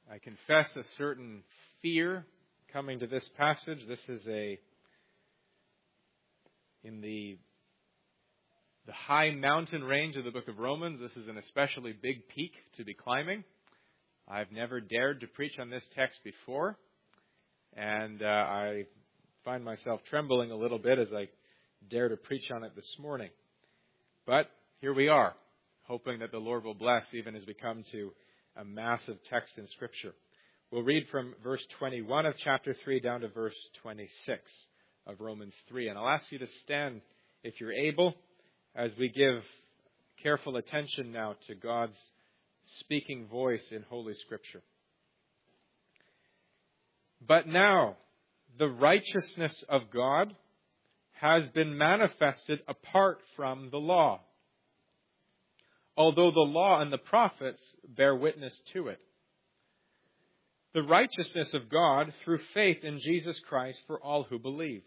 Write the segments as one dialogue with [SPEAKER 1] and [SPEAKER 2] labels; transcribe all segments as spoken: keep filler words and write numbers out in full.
[SPEAKER 1] I confess a certain fear coming to this passage. This is a, in the, the high mountain range of the book of Romans, this is an especially big peak to be climbing. I've never dared to preach on this text before, and uh, I find myself trembling a little bit as I dare to preach on it this morning. But here we are, hoping that the Lord will bless even as we come to a massive text in Scripture. We'll read from verse twenty-one of chapter three down to verse twenty-six of Romans three. And I'll ask you to stand, if you're able, as we give careful attention now to God's speaking voice in Holy Scripture. But now, the righteousness of God has been manifested apart from the law, although the law and the prophets bear witness to it. The righteousness of God through faith in Jesus Christ for all who believe.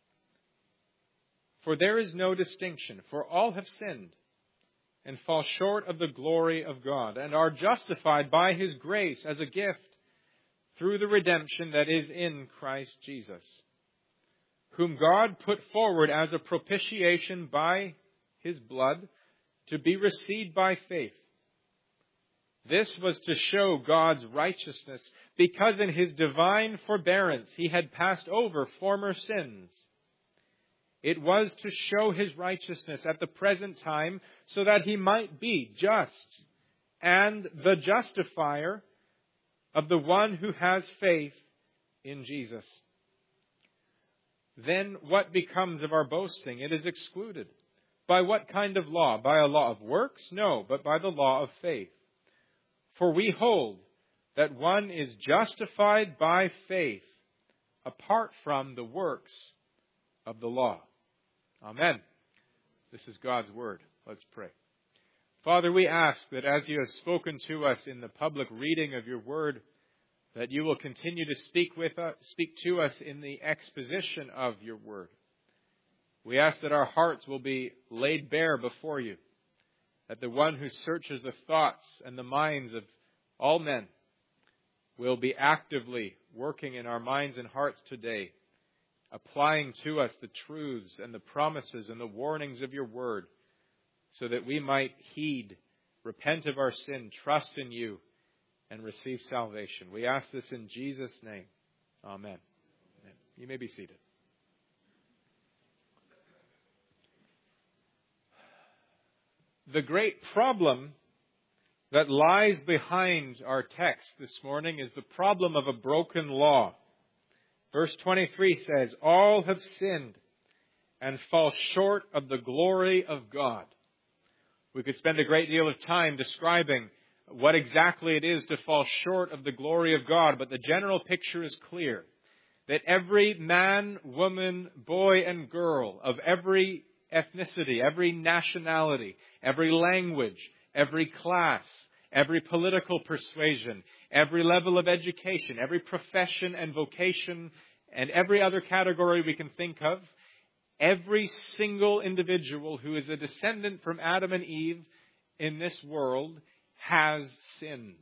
[SPEAKER 1] For there is no distinction, for all have sinned and fall short of the glory of God, and are justified by His grace as a gift through the redemption that is in Christ Jesus, whom God put forward as a propitiation by His blood to be received by faith. This was to show God's righteousness, because in His divine forbearance He had passed over former sins. It was to show His righteousness at the present time, so that He might be just and the justifier of the one who has faith in Jesus. Then what becomes of our boasting? It is excluded. By what kind of law? By a law of works? No, but by the law of faith. For we hold that one is justified by faith apart from the works of the law. Amen. This is God's Word. Let's pray. Father, we ask that as You have spoken to us in the public reading of Your Word, that You will continue to speak with us, speak to us in the exposition of Your Word. We ask that our hearts will be laid bare before You, that the one who searches the thoughts and the minds of all men will be actively working in our minds and hearts today, applying to us the truths and the promises and the warnings of Your Word, so that we might heed, repent of our sin, trust in You, and receive salvation. We ask this in Jesus' name. Amen. Amen. You may be seated. The great problem that lies behind our text this morning is the problem of a broken law. Verse twenty-three says, all have sinned and fall short of the glory of God. We could spend a great deal of time describing what exactly it is to fall short of the glory of God, but the general picture is clear. That every man, woman, boy, and girl of every ethnicity, every nationality, every language, every class, every political persuasion, every level of education, every profession and vocation, and every other category we can think of, every single individual who is a descendant from Adam and Eve in this world has sinned.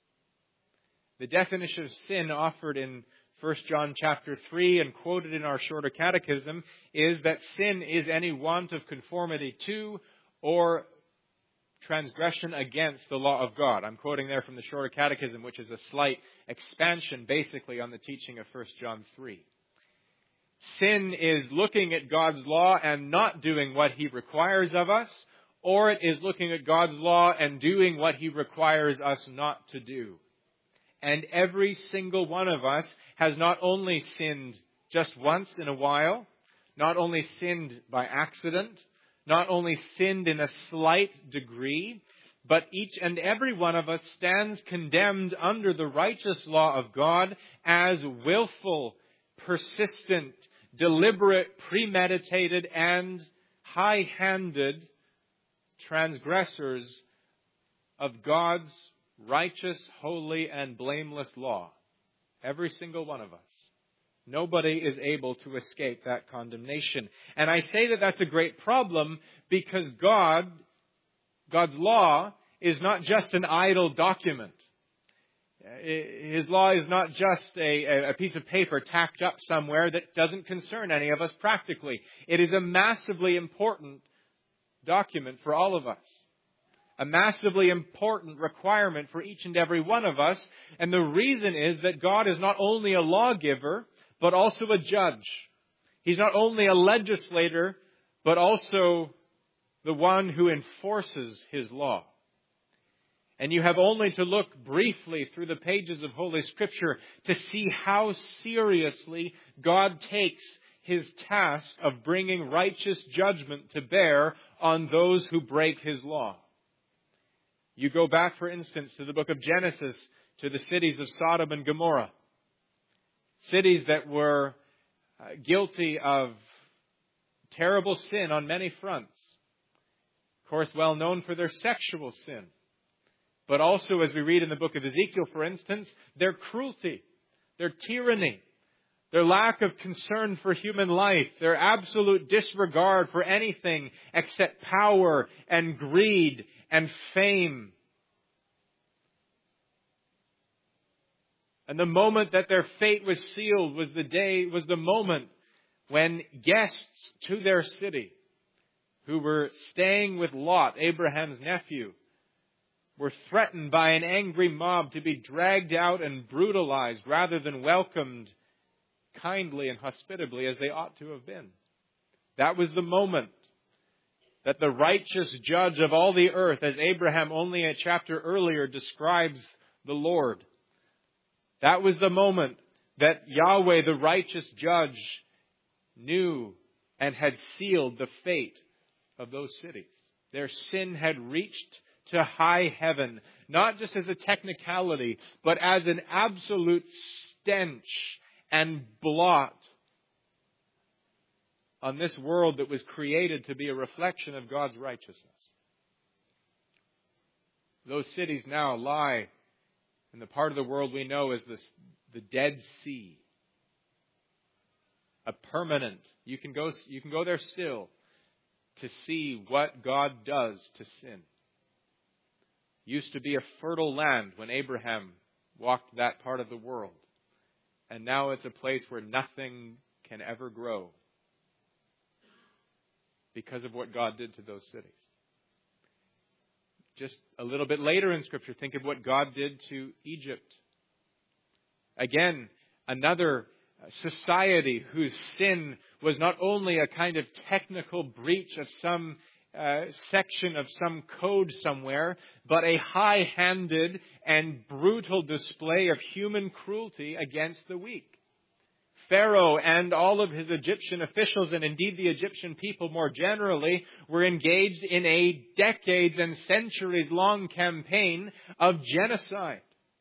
[SPEAKER 1] The definition of sin offered in First John chapter three and quoted in our shorter catechism is that sin is any want of conformity to or transgression against the law of God. I'm quoting there from the shorter catechism, which is a slight expansion basically on the teaching of First John three. Sin is looking at God's law and not doing what He requires of us, or it is looking at God's law and doing what He requires us not to do. And every single one of us has not only sinned just once in a while, not only sinned by accident, not only sinned in a slight degree, but each and every one of us stands condemned under the righteous law of God as willful, persistent, deliberate, premeditated, and high-handed transgressors of God's righteous, holy, and blameless law. Every single one of us. Nobody is able to escape that condemnation. And I say that that's a great problem because God, God's law, is not just an idle document. His law is not just a, a piece of paper tacked up somewhere that doesn't concern any of us practically. It is a massively important document for all of us. A massively important requirement for each and every one of us. And the reason is that God is not only a lawgiver, but also a judge. He's not only a legislator, but also the one who enforces His law. And you have only to look briefly through the pages of Holy Scripture to see how seriously God takes His task of bringing righteous judgment to bear on those who break His law. You go back, for instance, to the book of Genesis, to the cities of Sodom and Gomorrah. Cities that were uh, guilty of terrible sin on many fronts. Of course, well known for their sexual sin. But also, as we read in the book of Ezekiel, for instance, their cruelty, their tyranny, their lack of concern for human life, their absolute disregard for anything except power and greed and fame. And the moment that their fate was sealed was the day, was the moment when guests to their city, who were staying with Lot, Abraham's nephew, were threatened by an angry mob to be dragged out and brutalized rather than welcomed kindly and hospitably as they ought to have been. That was the moment that the righteous judge of all the earth, as Abraham only a chapter earlier describes the Lord, that was the moment that Yahweh, the righteous judge, knew and had sealed the fate of those cities. Their sin had reached to high heaven, not just as a technicality, but as an absolute stench and blot on this world that was created to be a reflection of God's righteousness. Those cities now lie in the part of the world we know as the, the Dead Sea. A permanent, you can go, you can go there still to see what God does to sin. Used to be a fertile land when Abraham walked that part of the world. And now it's a place where nothing can ever grow because of what God did to those cities. Just a little bit later in Scripture, think of what God did to Egypt. Again, another society whose sin was not only a kind of technical breach of some Uh, section of some code somewhere, but a high-handed and brutal display of human cruelty against the weak. Pharaoh and all of his Egyptian officials, and indeed the Egyptian people more generally, were engaged in a decades and centuries-long campaign of genocide.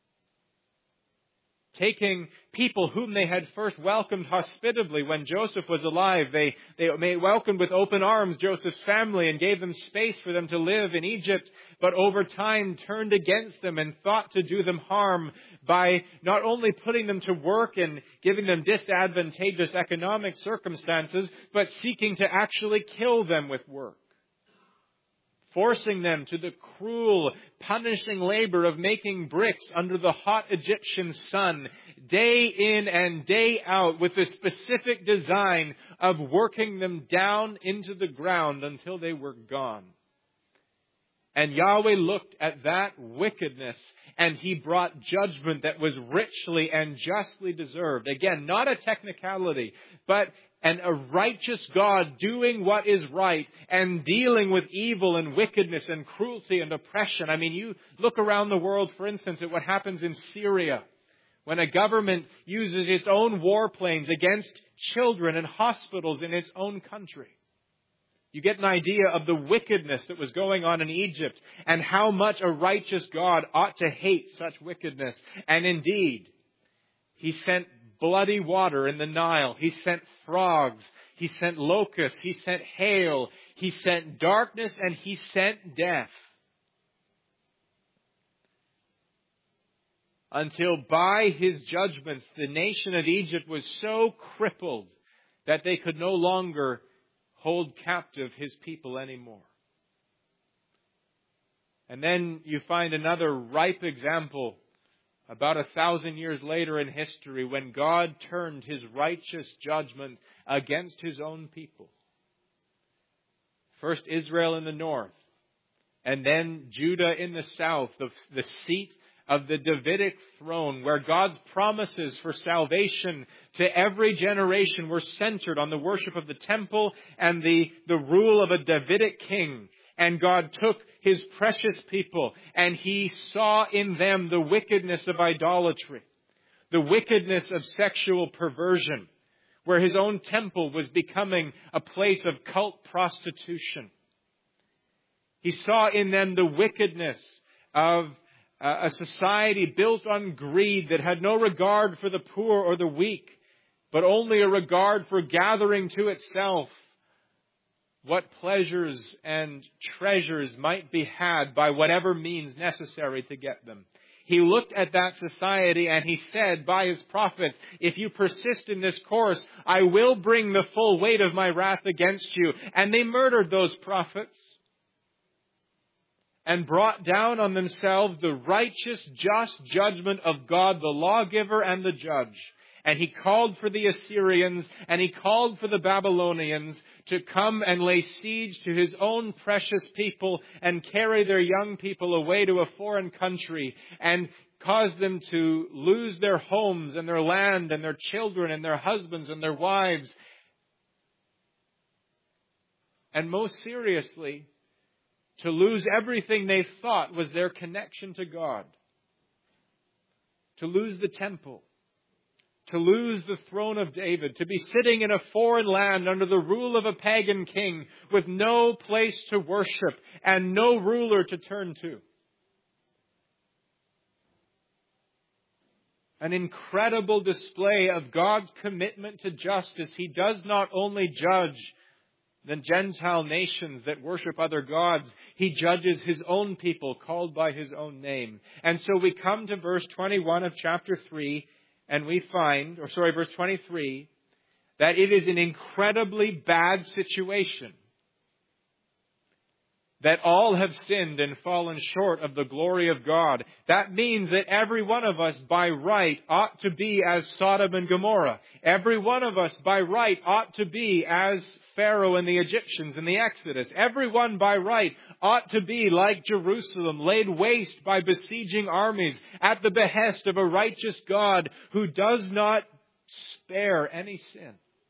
[SPEAKER 1] Taking people whom they had first welcomed hospitably when Joseph was alive. They, they welcomed with open arms Joseph's family and gave them space for them to live in Egypt, but over time turned against them and thought to do them harm by not only putting them to work and giving them disadvantageous economic circumstances, but seeking to actually kill them with work. Forcing them to the cruel, punishing labor of making bricks under the hot Egyptian sun, day in and day out, with the specific design of working them down into the ground until they were gone. And Yahweh looked at that wickedness, and He brought judgment that was richly and justly deserved. Again, not a technicality, but and a righteous God doing what is right and dealing with evil and wickedness and cruelty and oppression. I mean, you look around the world, for instance, at what happens in Syria, when a government uses its own warplanes against children and hospitals in its own country. You get an idea of the wickedness that was going on in Egypt and how much a righteous God ought to hate such wickedness. And indeed, He sent bloody water in the Nile. He sent frogs. He sent locusts. He sent hail. He sent darkness, and He sent death. Until by His judgments, the nation of Egypt was so crippled that they could no longer hold captive His people anymore. And then you find another ripe example about a thousand years later in history, when God turned His righteous judgment against His own people. First Israel in the north, and then Judah in the south, the, the seat of the Davidic throne, where God's promises for salvation to every generation were centered on the worship of the temple and the, the rule of a Davidic king. And God took His precious people and He saw in them the wickedness of idolatry, the wickedness of sexual perversion, where His own temple was becoming a place of cult prostitution. He saw in them the wickedness of a society built on greed that had no regard for the poor or the weak, but only a regard for gathering to itself what pleasures and treasures might be had by whatever means necessary to get them. He looked at that society and He said by His prophet, if you persist in this course, I will bring the full weight of my wrath against you. And they murdered those prophets and brought down on themselves the righteous, just judgment of God, the lawgiver and the judge. And He called for the Assyrians and He called for the Babylonians to come and lay siege to His own precious people and carry their young people away to a foreign country and cause them to lose their homes and their land and their children and their husbands and their wives. And most seriously, to lose everything they thought was their connection to God. To lose the temple. To lose the throne of David. To be sitting in a foreign land under the rule of a pagan king with no place to worship and no ruler to turn to. An incredible display of God's commitment to justice. He does not only judge the Gentile nations that worship other gods. He judges His own people called by His own name. And so we come to verse twenty-one of chapter three and we find, or sorry, verse twenty-three, that it is an incredibly bad situation. That all have sinned and fallen short of the glory of God. That means that every one of us by right ought to be as Sodom and Gomorrah. Every one of us by right ought to be as Pharaoh and the Egyptians in the Exodus. Everyone by right ought to be like Jerusalem, laid waste by besieging armies at the behest of a righteous God who does not spare any sin.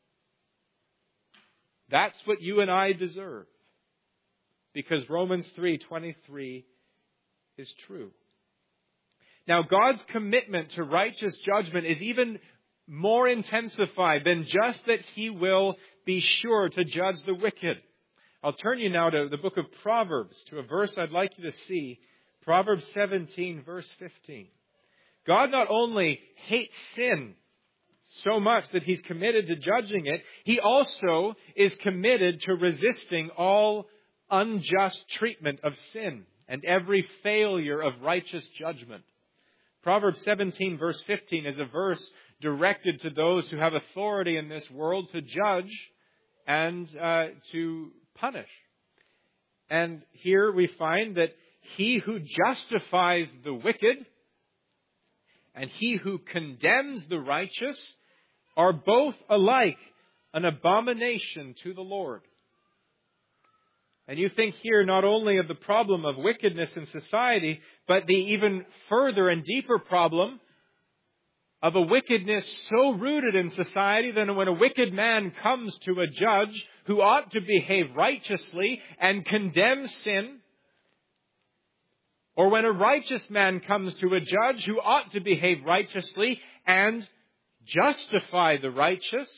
[SPEAKER 1] That's what you and I deserve. Because Romans three twenty-three is true. Now, God's commitment to righteous judgment is even more intensified than just that He will be sure to judge the wicked. I'll turn you now to the book of Proverbs, to a verse I'd like you to see. Proverbs seventeen, verse fifteen. God not only hates sin so much that He's committed to judging it, He also is committed to resisting all unjust treatment of sin and every failure of righteous judgment. Proverbs seventeen verse fifteen is a verse directed to those who have authority in this world to judge and uh, to punish. And here we find that he who justifies the wicked and he who condemns the righteous are both alike an abomination to the Lord. And you think here not only of the problem of wickedness in society, but the even further and deeper problem of a wickedness so rooted in society that when a wicked man comes to a judge who ought to behave righteously and condemn sin, or when a righteous man comes to a judge who ought to behave righteously and justify the righteous,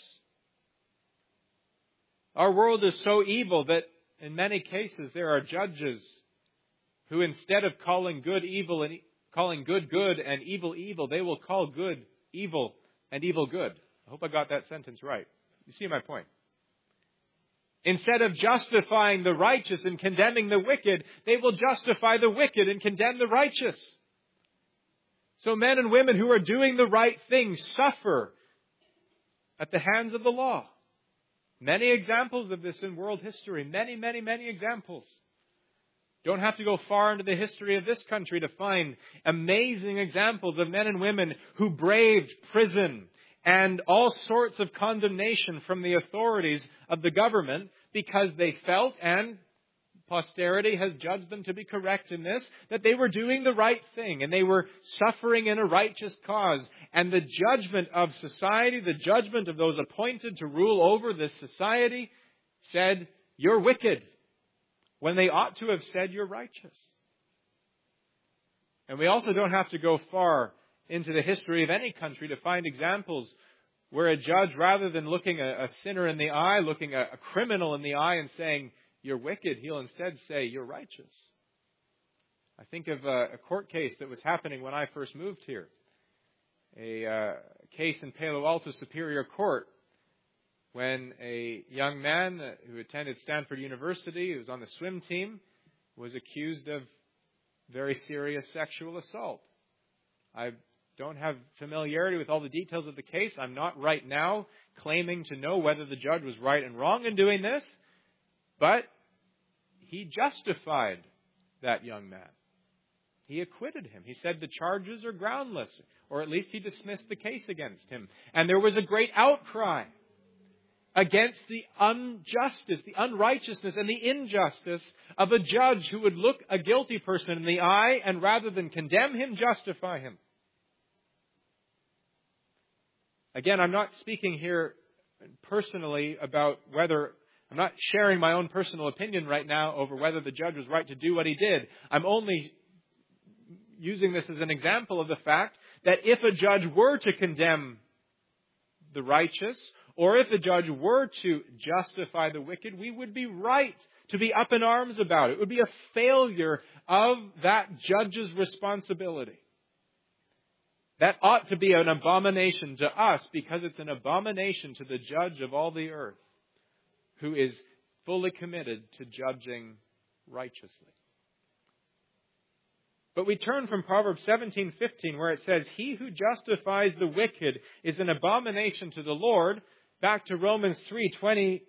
[SPEAKER 1] our world is so evil that in many cases, there are judges who instead of calling good evil and calling good good and evil evil, they will call good evil and evil good. I hope I got that sentence right. You see my point? Instead of justifying the righteous and condemning the wicked, they will justify the wicked and condemn the righteous. So men and women who are doing the right thing suffer at the hands of the law. Many examples of this in world history. Many, many, many examples. Don't have to go far into the history of this country to find amazing examples of men and women who braved prison and all sorts of condemnation from the authorities of the government because they felt, and posterity has judged them to be correct in this, that they were doing the right thing and they were suffering in a righteous cause. And the judgment of society, the judgment of those appointed to rule over this society, said, "You're wicked," when they ought to have said, "You're righteous." And we also don't have to go far into the history of any country to find examples where a judge, rather than looking a, a sinner in the eye, looking a, a criminal in the eye and saying, "You're wicked," he'll instead say, "You're righteous." I think of a, a court case that was happening when I first moved here. A uh, case in Palo Alto Superior Court when a young man who attended Stanford University, who was on the swim team, was accused of very serious sexual assault. I don't have familiarity with all the details of the case. I'm not right now claiming to know whether the judge was right and wrong in doing this, but he justified that young man. He acquitted him. He said the charges are groundless, or at least he dismissed the case against him. And there was a great outcry against the injustice, the unrighteousness, and the injustice of a judge who would look a guilty person in the eye and rather than condemn him, justify him. Again, I'm not speaking here personally about whether, I'm not sharing my own personal opinion right now over whether the judge was right to do what he did. I'm only using this as an example of the fact that if a judge were to condemn the righteous, or if a judge were to justify the wicked, we would be right to be up in arms about it. It would be a failure of that judge's responsibility. That ought to be an abomination to us because it's an abomination to the judge of all the earth who is fully committed to judging righteously. But we turn from Proverbs seventeen fifteen, where it says, "He who justifies the wicked is an abomination to the Lord," back to Romans three twenty-six.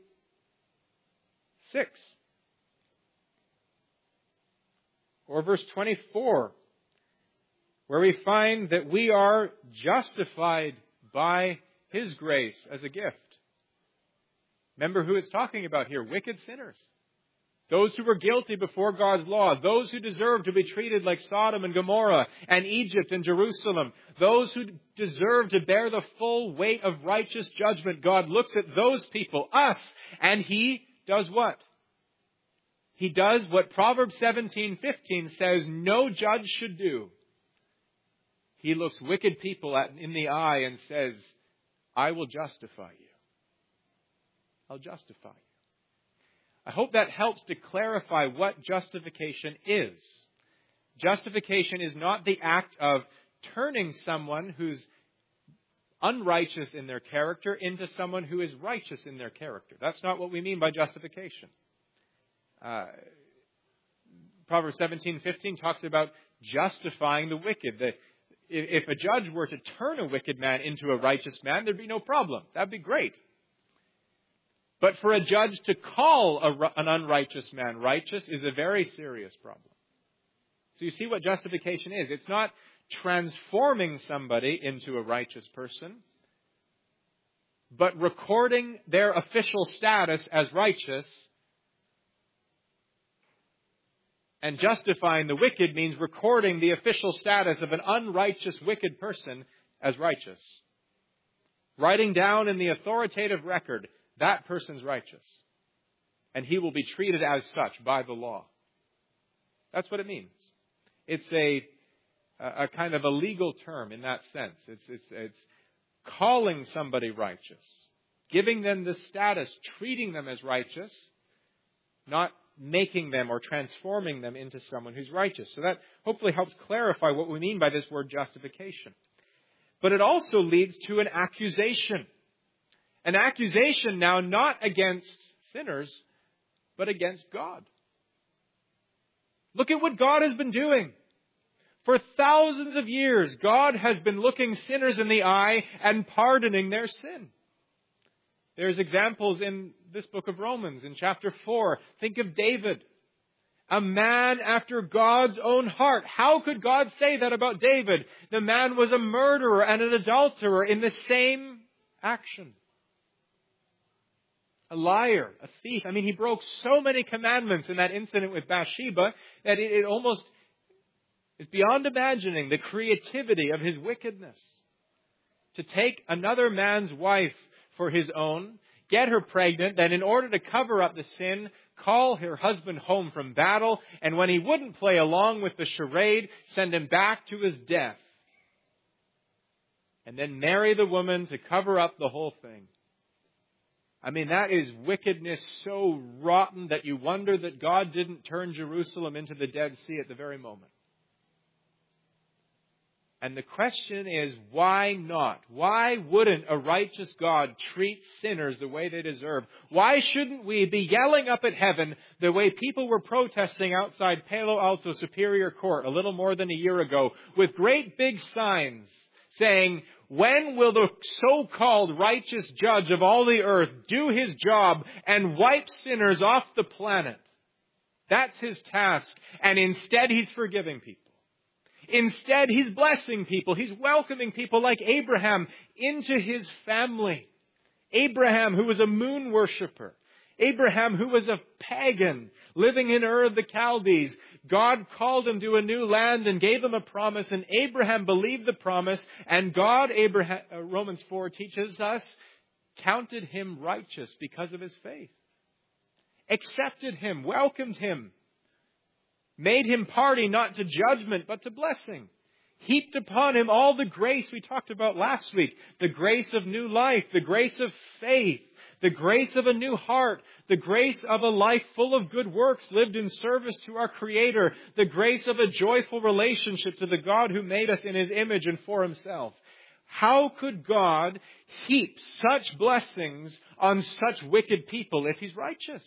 [SPEAKER 1] Or verse twenty-four, where we find that we are justified by His grace as a gift. Remember who it's talking about here, wicked sinners. Those who were guilty before God's law. Those who deserve to be treated like Sodom and Gomorrah and Egypt and Jerusalem. Those who deserve to bear the full weight of righteous judgment. God looks at those people, us, and He does what? He does what Proverbs seventeen fifteen says no judge should do. He looks wicked people at, in the eye and says, "I will justify you. I'll justify you." I hope that helps to clarify what justification is. Justification is not the act of turning someone who's unrighteous in their character into someone who is righteous in their character. That's not what we mean by justification. Uh, Proverbs seventeen fifteen talks about justifying the wicked. The, if a judge were to turn a wicked man into a righteous man, there'd be no problem. That'd be great. But for a judge to call a, an unrighteous man righteous is a very serious problem. So you see what justification is. It's not transforming somebody into a righteous person, but recording their official status as righteous. And justifying the wicked means recording the official status of an unrighteous, wicked person as righteous. Writing down in the authoritative record, that person's righteous. And he will be treated as such by the law. That's what it means. It's a, a kind of a legal term in that sense. It's, it's, it's calling somebody righteous. Giving them the status, treating them as righteous, not making them or transforming them into someone who's righteous. So that hopefully helps clarify what we mean by this word justification. But it also leads to an accusation. An accusation now not against sinners, but against God. Look at what God has been doing. For thousands of years, God has been looking sinners in the eye and pardoning their sin. There's examples in this book of Romans, in chapter four. Think of David. A man after God's own heart. How could God say that about David? The man was a murderer and an adulterer in the same action. A liar, a thief. I mean, he broke so many commandments in that incident with Bathsheba that it, it almost is beyond imagining the creativity of his wickedness. To take another man's wife for his own, get her pregnant, then in order to cover up the sin, call her husband home from battle, and when he wouldn't play along with the charade, send him back to his death. And then marry the woman to cover up the whole thing. I mean, that is wickedness so rotten that you wonder that God didn't turn Jerusalem into the Dead Sea at the very moment. And the question is, why not? Why wouldn't a righteous God treat sinners the way they deserve? Why shouldn't we be yelling up at heaven the way people were protesting outside Palo Alto Superior Court a little more than a year ago with great big signs saying, when will the so-called righteous judge of all the earth do his job and wipe sinners off the planet? That's his task. And instead he's forgiving people. Instead, he's blessing people. He's welcoming people like Abraham into his family. Abraham, who was a moon worshiper. Abraham, who was a pagan living in Ur of the Chaldees. God called him to a new land and gave him a promise. And Abraham believed the promise. And God, Abraham, uh, Romans four teaches us, counted him righteous because of his faith. Accepted him, welcomed him. Made him party not to judgment, but to blessing. Heaped upon him all the grace we talked about last week. The grace of new life, the grace of faith, the grace of a new heart, the grace of a life full of good works lived in service to our Creator, the grace of a joyful relationship to the God who made us in His image and for Himself. How could God heap such blessings on such wicked people if He's righteous?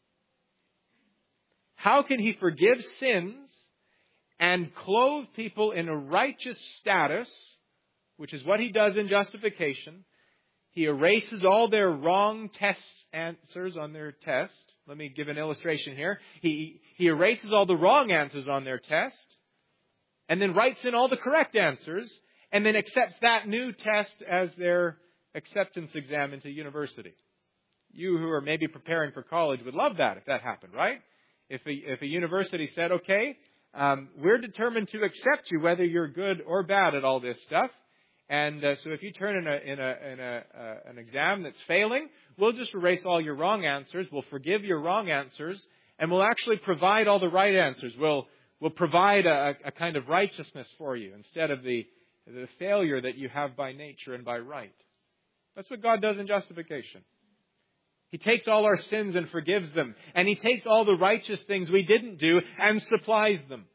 [SPEAKER 1] How can He forgive sins and clothe people in a righteous status, which is what He does in justification? He erases all their wrong test answers on their test. Let me give an illustration here. He, he erases all the wrong answers on their test, and then writes in all the correct answers, and then accepts that new test as their acceptance exam into university. You who are maybe preparing for college would love that if that happened, right? If a, if a university said, okay, um, we're determined to accept you whether you're good or bad at all this stuff. And uh, so if you turn in, a, in, a, in a, uh, an exam that's failing, we'll just erase all your wrong answers. We'll forgive your wrong answers. And we'll actually provide all the right answers. We'll, we'll provide a, a kind of righteousness for you instead of the, the failure that you have by nature and by right. That's what God does in justification. He takes all our sins and forgives them. And He takes all the righteous things we didn't do and supplies them.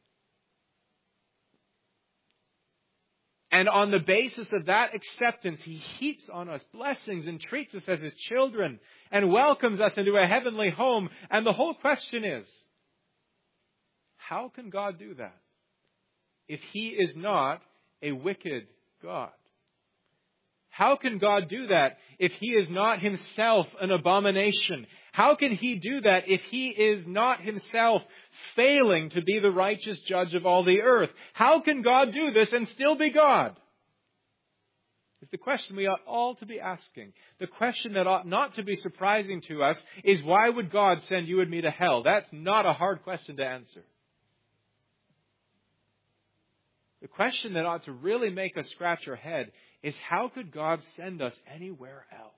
[SPEAKER 1] And on the basis of that acceptance, He heaps on us blessings and treats us as His children and welcomes us into a heavenly home. And the whole question is, how can God do that if He is not a wicked God? How can God do that if He is not Himself an abomination? How can He do that if He is not Himself failing to be the righteous judge of all the earth? How can God do this and still be God? It's the question we ought all to be asking. The question that ought not to be surprising to us is, why would God send you and me to hell? That's not a hard question to answer. The question that ought to really make us scratch our head is, how could God send us anywhere else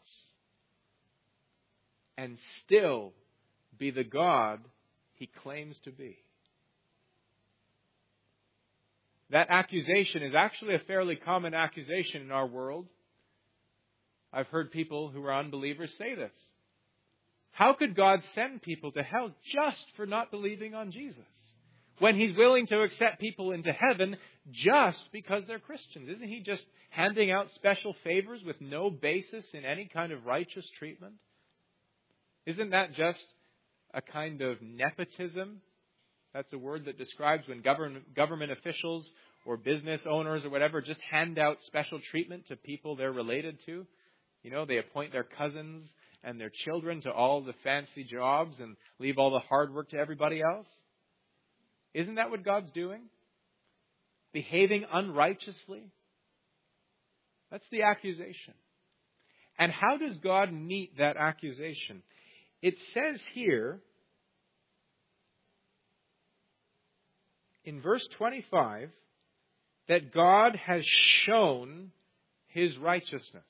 [SPEAKER 1] and still be the God He claims to be? That accusation is actually a fairly common accusation in our world. I've heard people who are unbelievers say this. How could God send people to hell just for not believing on Jesus, when He's willing to accept people into heaven just because they're Christians? Isn't He just handing out special favors with no basis in any kind of righteous treatment? Isn't that just a kind of nepotism? That's a word that describes when government, government officials or business owners or whatever just hand out special treatment to people they're related to. You know, they appoint their cousins and their children to all the fancy jobs and leave all the hard work to everybody else. Isn't that what God's doing? Behaving unrighteously? That's the accusation. And how does God meet that accusation? It says here in verse twenty-five that God has shown His righteousness.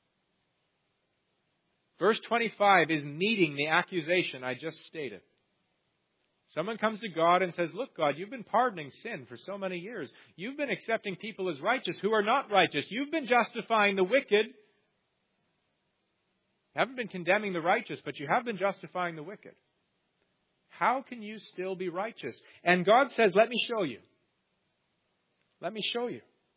[SPEAKER 1] Verse twenty-five is meeting the accusation I just stated. Someone comes to God and says, look, God, you've been pardoning sin for so many years. You've been accepting people as righteous who are not righteous. You've been justifying the wicked. You haven't been condemning the righteous, but you have been justifying the wicked. How can you still be righteous? And God says, let me show you. Let me show you.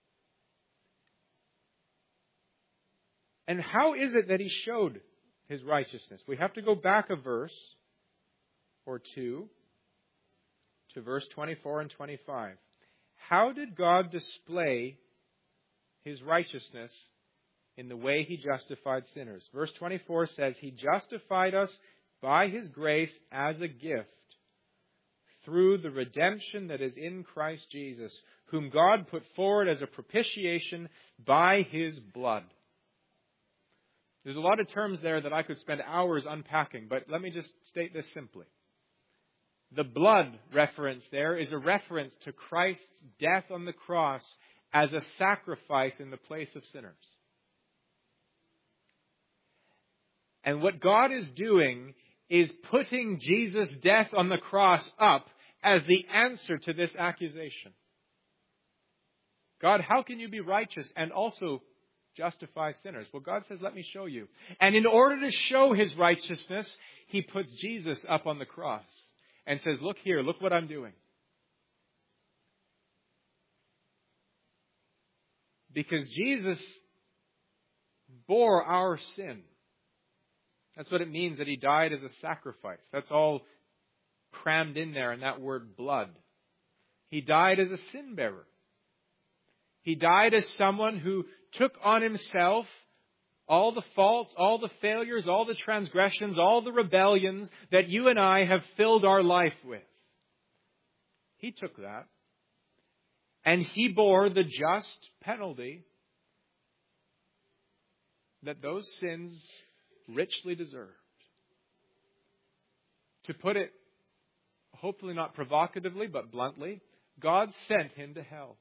[SPEAKER 1] And how is it that He showed His righteousness? We have to go back a verse or two to verse twenty-four and twenty-five. How did God display His righteousness in the way He justified sinners? Verse twenty-four says, He justified us by His grace as a gift through the redemption that is in Christ Jesus, whom God put forward as a propitiation by His blood. There's a lot of terms there that I could spend hours unpacking, but let me just state this simply. The blood reference there is a reference to Christ's death on the cross as a sacrifice in the place of sinners. And what God is doing is putting Jesus' death on the cross up as the answer to this accusation. God, how can you be righteous and also justify sinners? Well, God says, let me show you. And in order to show His righteousness, He puts Jesus up on the cross and says, look here, look what I'm doing. Because Jesus bore our sin. That's what it means that He died as a sacrifice. That's all crammed in there in that word blood. He died as a sin bearer. He died as someone who took on Himself all the faults, all the failures, all the transgressions, all the rebellions that you and I have filled our life with. He took that. And He bore the just penalty that those sins richly deserved. To put it, hopefully not provocatively, but bluntly, God sent Him to hell.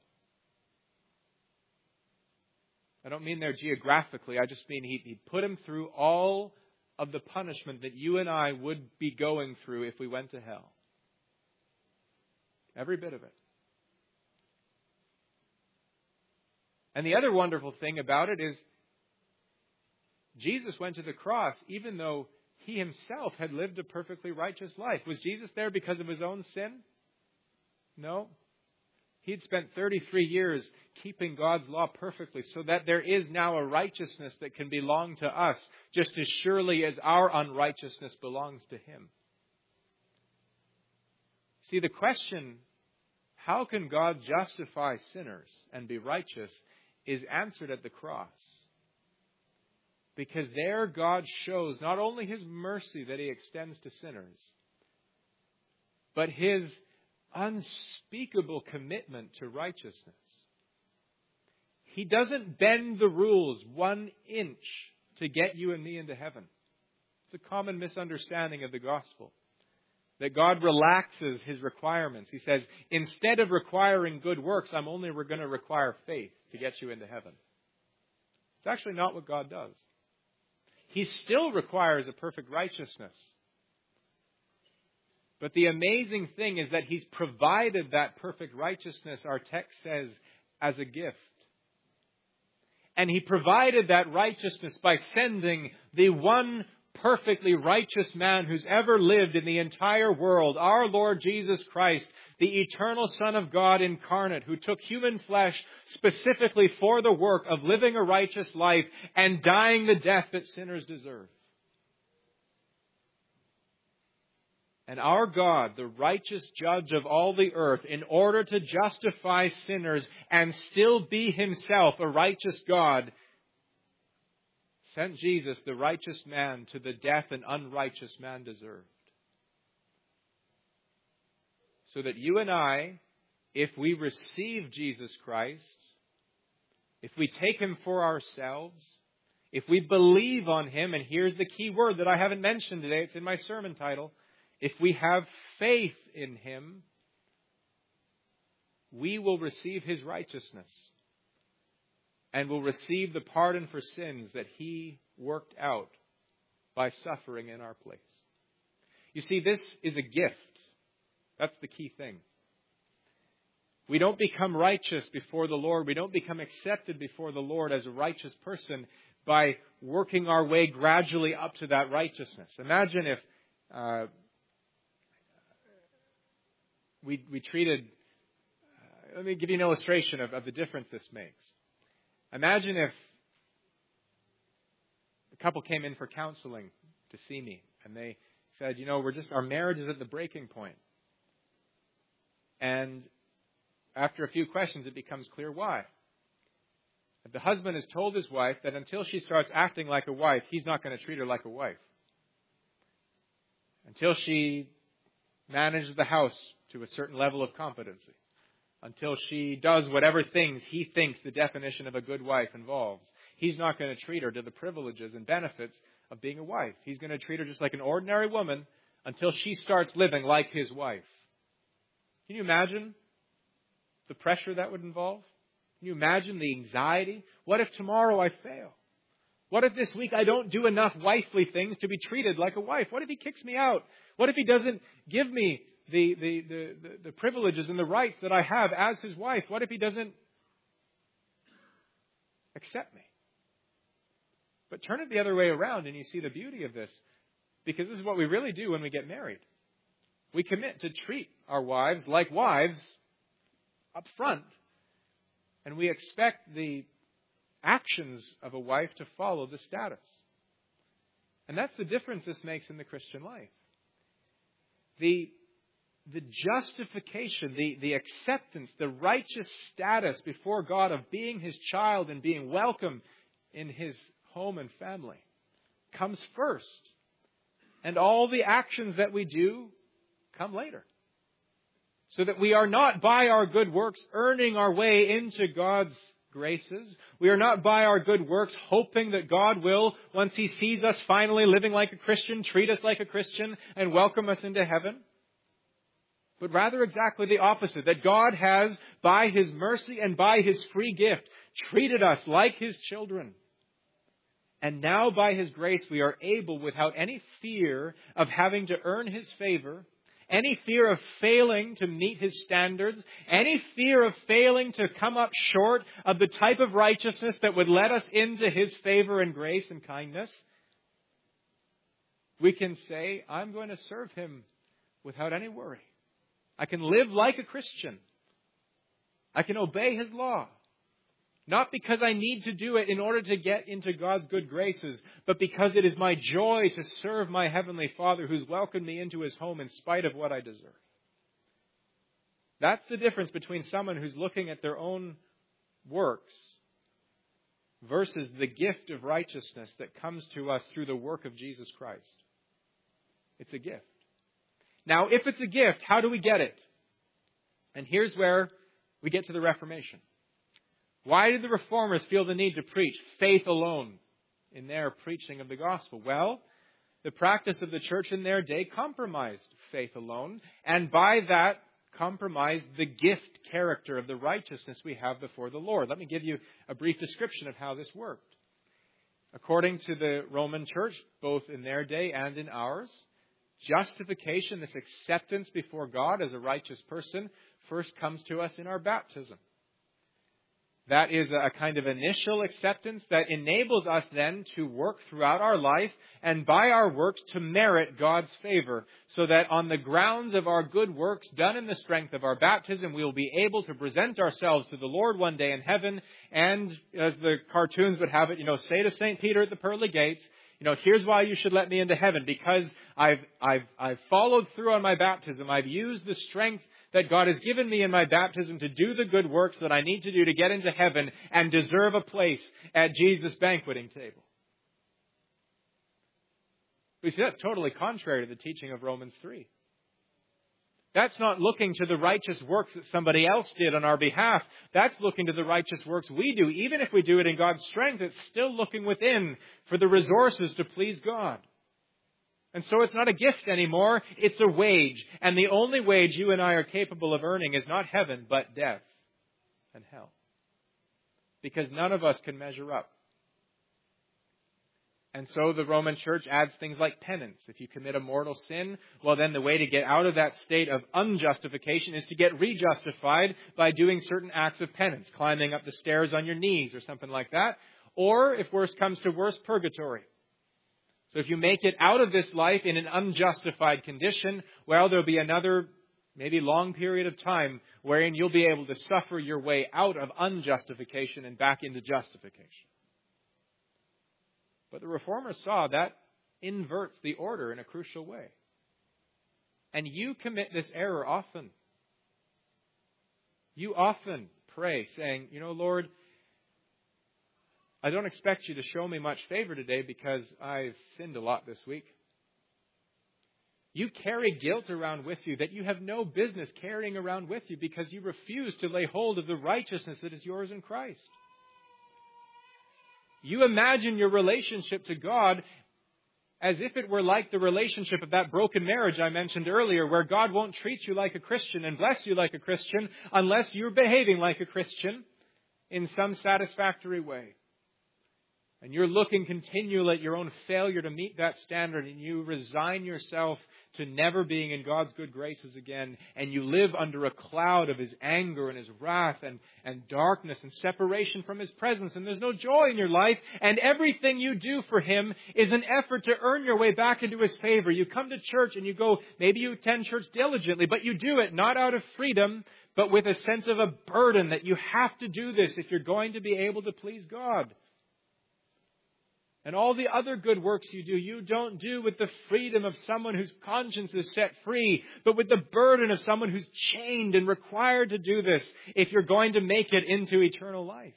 [SPEAKER 1] I don't mean there geographically. I just mean he, he put Him through all of the punishment that you and I would be going through if we went to hell. Every bit of it. And the other wonderful thing about it is Jesus went to the cross even though He Himself had lived a perfectly righteous life. Was Jesus there because of His own sin? No. He'd spent thirty-three years keeping God's law perfectly so that there is now a righteousness that can belong to us just as surely as our unrighteousness belongs to Him. See, the question, how can God justify sinners and be righteous, is answered at the cross. Because there God shows not only His mercy that He extends to sinners, but His unspeakable commitment to righteousness. He doesn't bend the rules one inch to get you and me into heaven. It's a common misunderstanding of the gospel. That God relaxes His requirements. He says, instead of requiring good works, I'm only going to require faith to get you into heaven. It's actually not what God does. He still requires a perfect righteousness. But the amazing thing is that He's provided that perfect righteousness, our text says, as a gift. And He provided that righteousness by sending the one perfectly righteous man who's ever lived in the entire world, our Lord Jesus Christ, the eternal Son of God incarnate, who took human flesh specifically for the work of living a righteous life and dying the death that sinners deserve. And our God, the righteous judge of all the earth, in order to justify sinners and still be Himself a righteous God, sent Jesus, the righteous man, to the death an unrighteous man deserved. so that you and I, if we receive Jesus Christ, if we take Him for ourselves, if we believe on Him, and here's the key word that I haven't mentioned today, it's in my sermon title, if we have faith in Him, we will receive His righteousness and will receive the pardon for sins that He worked out by suffering in our place. You see, this is a gift. That's the key thing. We don't become righteous before the Lord. We don't become accepted before the Lord as a righteous person by working our way gradually up to that righteousness. Imagine if uh, we, we treated... Uh, let me give you an illustration of, of the difference this makes. Imagine if a couple came in for counseling to see me, and they said, you know, we're just, our marriage is at the breaking point. And after a few questions, it becomes clear why. The husband has told his wife that until she starts acting like a wife, he's not going to treat her like a wife. Until she manages the house to a certain level of competency. Until she does whatever things he thinks the definition of a good wife involves. He's not going to treat her to the privileges and benefits of being a wife. He's going to treat her just like an ordinary woman until she starts living like his wife. Can you imagine the pressure that would involve? Can you imagine the anxiety? What if tomorrow I fail? What if this week I don't do enough wifely things to be treated like a wife? What if he kicks me out? What if he doesn't give me the, the, the, the, the privileges and the rights that I have as his wife? What if he doesn't accept me? But turn it the other way around and you see the beauty of this. Because this is what we really do when we get married. We commit to treat our wives like wives up front. And we expect the actions of a wife to follow the status. And that's the difference this makes in the Christian life. The, the justification, the, the acceptance, the righteous status before God of being His child and being welcome in His home and family comes first. And all the actions that we do come later. So that we are not by our good works earning our way into God's graces. We are not by our good works hoping that God will, once He sees us finally living like a Christian, treat us like a Christian and welcome us into heaven. But rather exactly the opposite. That God has, by His mercy and by His free gift, treated us like His children. And now by His grace we are able, without any fear of having to earn His favor, any fear of failing to meet His standards, any fear of failing to come up short of the type of righteousness that would let us into His favor and grace and kindness, we can say, I'm going to serve Him without any worry. I can live like a Christian. I can obey His law. Not because I need to do it in order to get into God's good graces, but because it is my joy to serve my Heavenly Father who's welcomed me into His home in spite of what I deserve. That's the difference between someone who's looking at their own works versus the gift of righteousness that comes to us through the work of Jesus Christ. It's a gift. Now, if it's a gift, how do we get it? And here's where we get to the Reformation. Why did the Reformers feel the need to preach faith alone in their preaching of the gospel? Well, the practice of the church in their day compromised faith alone, and by that compromised the gift character of the righteousness we have before the Lord. Let me give you a brief description of how this worked. According to the Roman church, both in their day and in ours, justification, this acceptance before God as a righteous person, first comes to us in our baptism. That is a kind of initial acceptance that enables us then to work throughout our life and by our works to merit God's favor, so that on the grounds of our good works done in the strength of our baptism, we will be able to present ourselves to the Lord one day in heaven and, as the cartoons would have it, you know, say to Saint Peter at the pearly gates, you know, here's why you should let me into heaven, because I've, I've, I've followed through on my baptism. I've used the strength that God has given me in my baptism to do the good works that I need to do to get into heaven and deserve a place at Jesus' banqueting table. We see that's totally contrary to the teaching of Romans three. That's not looking to the righteous works that somebody else did on our behalf. That's looking to the righteous works we do. Even if we do it in God's strength, it's still looking within for the resources to please God. And so it's not a gift anymore, it's a wage. And the only wage you and I are capable of earning is not heaven, but death and hell. Because none of us can measure up. And so the Roman Church adds things like penance. If you commit a mortal sin, well then the way to get out of that state of unjustification is to get rejustified by doing certain acts of penance, climbing up the stairs on your knees or something like that. Or, if worse comes to worse, purgatory. So if you make it out of this life in an unjustified condition, well, there'll be another maybe long period of time wherein you'll be able to suffer your way out of unjustification and back into justification. But the Reformers saw that inverts the order in a crucial way. And you commit this error often. You often pray saying, you know, Lord, I don't expect you to show me much favor today because I've sinned a lot this week. You carry guilt around with you that you have no business carrying around with you because you refuse to lay hold of the righteousness that is yours in Christ. You imagine your relationship to God as if it were like the relationship of that broken marriage I mentioned earlier, where God won't treat you like a Christian and bless you like a Christian unless you're behaving like a Christian in some satisfactory way. And you're looking continually at your own failure to meet that standard, and you resign yourself to never being in God's good graces again, and you live under a cloud of His anger and His wrath and, and darkness and separation from His presence, and there's no joy in your life, and everything you do for Him is an effort to earn your way back into His favor. You come to church and you go, maybe you attend church diligently, but you do it not out of freedom, but with a sense of a burden that you have to do this if you're going to be able to please God. And all the other good works you do, you don't do with the freedom of someone whose conscience is set free, but with the burden of someone who's chained and required to do this if you're going to make it into eternal life.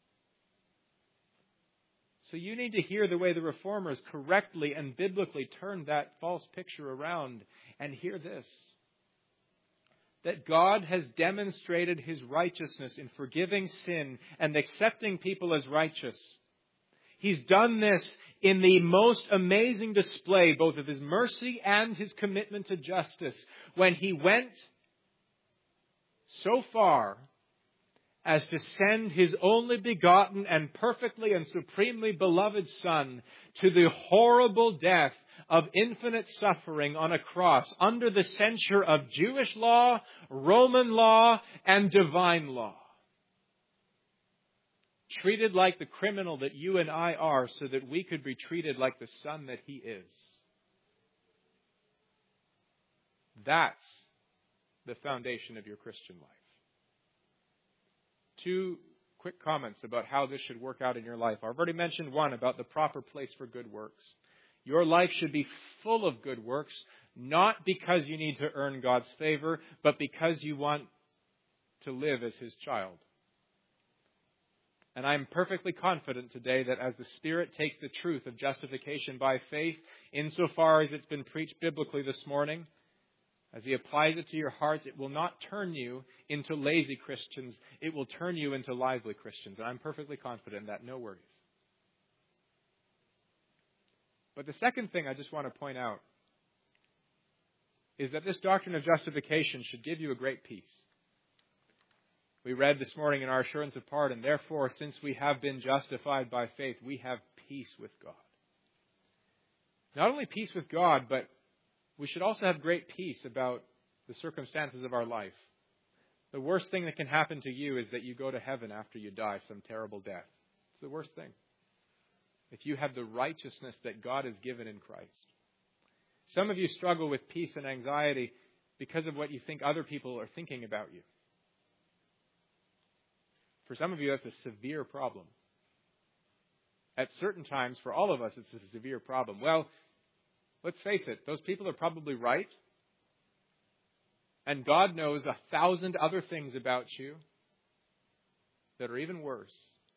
[SPEAKER 1] So you need to hear the way the Reformers correctly and biblically turned that false picture around, and hear this: that God has demonstrated His righteousness in forgiving sin and accepting people as righteous. He's done this in the most amazing display, both of His mercy and His commitment to justice, when He went so far as to send His only begotten and perfectly and supremely beloved Son to the horrible death of infinite suffering on a cross under the censure of Jewish law, Roman law, and divine law. Treated like the criminal that you and I are, so that we could be treated like the Son that He is. That's the foundation of your Christian life. Two quick comments about how this should work out in your life. I've already mentioned one about the proper place for good works. Your life should be full of good works, not because you need to earn God's favor, but because you want to live as His child. And I'm perfectly confident today that as the Spirit takes the truth of justification by faith, insofar as it's been preached biblically this morning, as He applies it to your hearts, it will not turn you into lazy Christians. It will turn you into lively Christians. And I'm perfectly confident in that. No worries. But the second thing I just want to point out is that this doctrine of justification should give you a great peace. We read this morning in our assurance of pardon, therefore, since we have been justified by faith, we have peace with God. Not only peace with God, but we should also have great peace about the circumstances of our life. The worst thing that can happen to you is that you go to heaven after you die, some terrible death. It's the worst thing. If you have the righteousness that God has given in Christ. Some of you struggle with peace and anxiety because of what you think other people are thinking about you. For some of you, that's a severe problem. At certain times, for all of us, it's a severe problem. Well, let's face it, those people are probably right. And God knows a thousand other things about you that are even worse.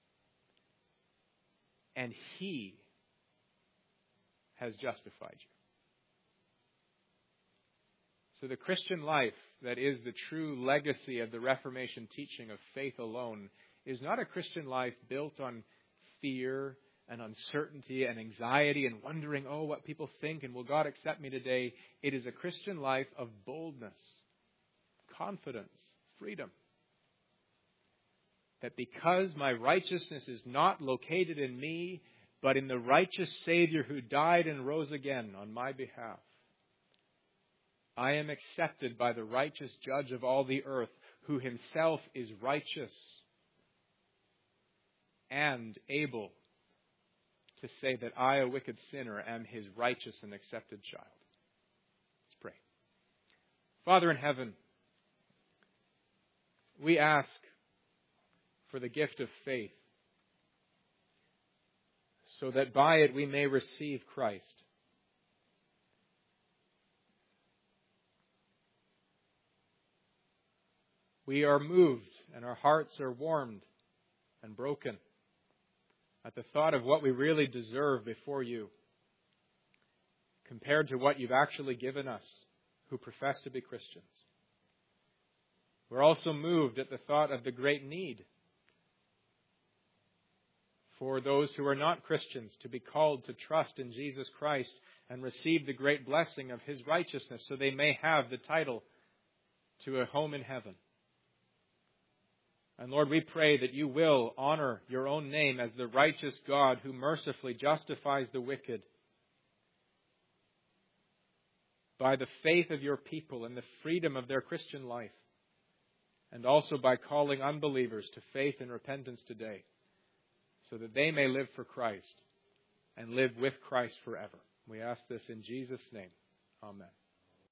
[SPEAKER 1] And He has justified you. So the Christian life that is the true legacy of the Reformation teaching of faith alone is not a Christian life built on fear and uncertainty and anxiety and wondering, oh, what people think and will God accept me today? It is a Christian life of boldness, confidence, freedom. That because my righteousness is not located in me, but in the righteous Savior who died and rose again on my behalf, I am accepted by the righteous Judge of all the earth, who himself is righteous and able to say that I, a wicked sinner, am his righteous and accepted child. Let's pray. Father in heaven, we ask for the gift of faith, so that by it we may receive Christ. We are moved and our hearts are warmed and broken at the thought of what we really deserve before you, compared to what you've actually given us who profess to be Christians. We're also moved at the thought of the great need for those who are not Christians to be called to trust in Jesus Christ and receive the great blessing of his righteousness, so they may have the title to a home in heaven. And Lord, we pray that you will honor your own name as the righteous God who mercifully justifies the wicked by the faith of your people and the freedom of their Christian life, and also by calling unbelievers to faith and repentance today, so that they may live for Christ and live with Christ forever. We ask this in Jesus' name. Amen.